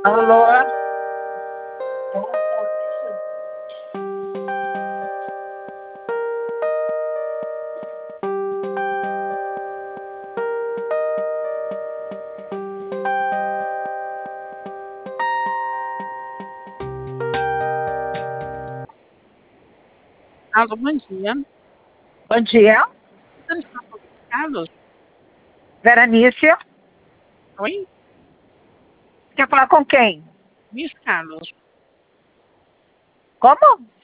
Alô? Alô, bom dia. Bom dia. Você está com o Luiz Carlos? Veranice. Oi? Quer falar com quem? Luiz Carlos. Como?